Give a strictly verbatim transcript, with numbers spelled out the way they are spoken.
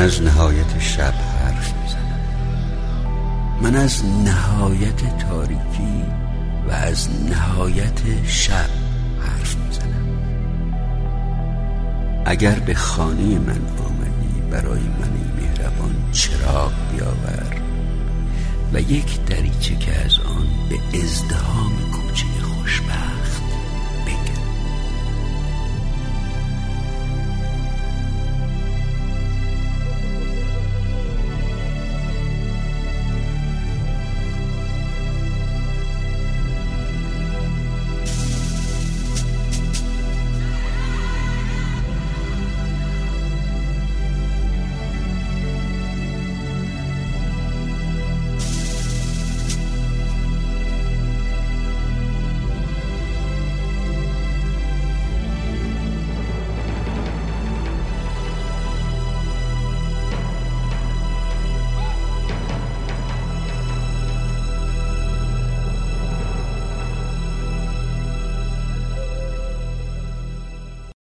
از نهایت شب حرف میزنم. من از نهایت تاریکی و از نهایت شب حرف میزنم. اگر به خانه من آمدی برای من مهربان چراغ بیاور و یک دریچه که از آن به ازدحام کوچه خوشبخت